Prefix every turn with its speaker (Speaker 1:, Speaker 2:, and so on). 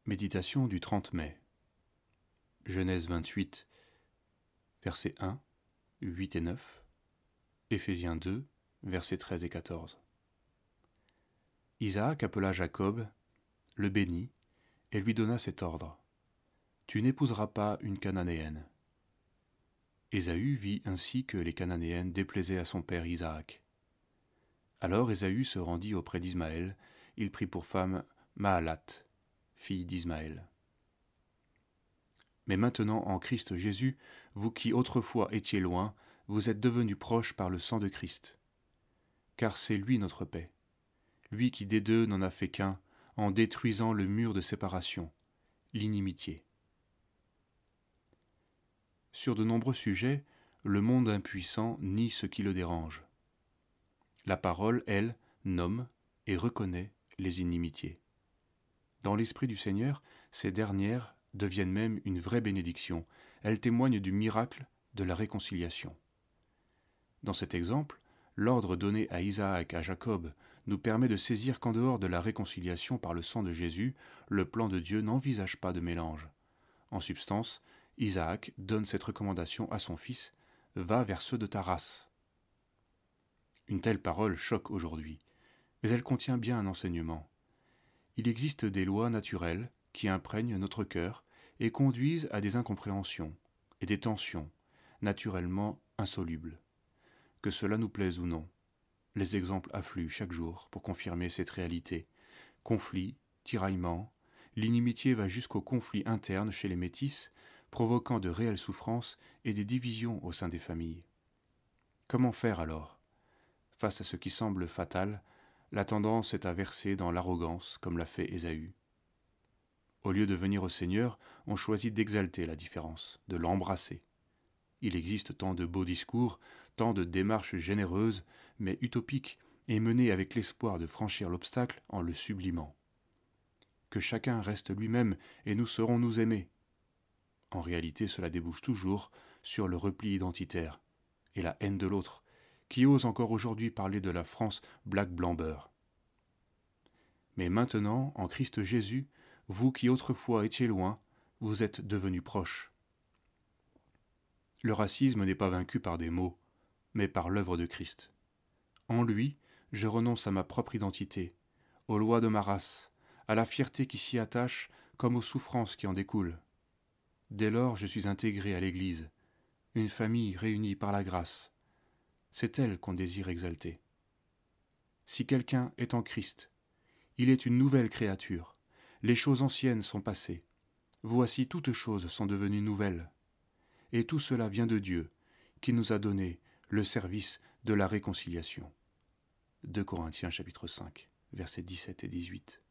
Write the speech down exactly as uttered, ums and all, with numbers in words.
Speaker 1: Méditation du trente mai. Genèse vingt-huit, versets un, huit et neuf. Éphésiens deux, versets treize et quatorze. Isaac appela Jacob, le bénit, et lui donna cet ordre. Tu n'épouseras pas une Cananéenne. Ésaü vit ainsi que les Cananéennes déplaisaient à son père Isaac. Alors Ésaü se rendit auprès d'Ismaël, il prit pour femme Mahalath, fille d'Ismaël. Mais maintenant en Christ Jésus, vous qui autrefois étiez loin, vous êtes devenus proches par le sang de Christ. Car c'est lui notre paix, lui qui des deux n'en a fait qu'un, en détruisant le mur de séparation, l'inimitié. Sur de nombreux sujets, le monde impuissant nie ce qui le dérange. La parole, elle, nomme et reconnaît les inimitiés. Dans l'esprit du Seigneur, ces dernières deviennent même une vraie bénédiction. Elles témoignent du miracle de la réconciliation. Dans cet exemple, l'ordre donné à Isaac, à Jacob, nous permet de saisir qu'en dehors de la réconciliation par le sang de Jésus, le plan de Dieu n'envisage pas de mélange. En substance, Isaac donne cette recommandation à son fils, « Va vers ceux de ta race ». Une telle parole choque aujourd'hui, mais elle contient bien un enseignement. Il existe des lois naturelles qui imprègnent notre cœur et conduisent à des incompréhensions et des tensions, naturellement insolubles. Que cela nous plaise ou non, les exemples affluent chaque jour pour confirmer cette réalité. Conflits, tiraillements, l'inimitié va jusqu'au conflit interne chez les métis, provoquant de réelles souffrances et des divisions au sein des familles. Comment faire alors? Face à ce qui semble fatal, la tendance est à verser dans l'arrogance, comme l'a fait Ésaü. Au lieu de venir au Seigneur, on choisit d'exalter la différence, de l'embrasser. Il existe tant de beaux discours, tant de démarches généreuses, mais utopiques, et menées avec l'espoir de franchir l'obstacle en le sublimant. Que chacun reste lui-même, et nous saurons nous aimer. En réalité, cela débouche toujours sur le repli identitaire et la haine de l'autre, qui ose encore aujourd'hui parler de la France black blanc beurre. Mais maintenant, en Christ Jésus, vous qui autrefois étiez loin, vous êtes devenus proches. Le racisme n'est pas vaincu par des mots, mais par l'œuvre de Christ. En lui, je renonce à ma propre identité, aux lois de ma race, à la fierté qui s'y attache comme aux souffrances qui en découlent. Dès lors, je suis intégré à l'Église, une famille réunie par la grâce. C'est elle qu'on désire exalter. Si quelqu'un est en Christ, il est une nouvelle créature. Les choses anciennes sont passées. Voici toutes choses sont devenues nouvelles. Et tout cela vient de Dieu, qui nous a donné le service de la réconciliation. deux Corinthiens chapitre cinq, versets dix-sept et dix-huit.